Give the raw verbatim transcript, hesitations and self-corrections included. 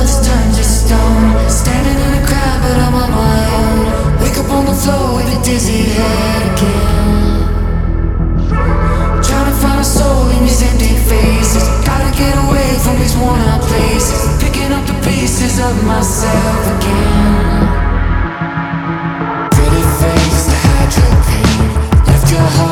world just turned to stone. Standing in a crowd, but I'm on my own. Wake up on the floor with a dizzy head again. Trying to find a soul in these empty faces. Gotta get away from these worn out places. Picking up the pieces of myself again. Pretty face to hide your pain. Left your heart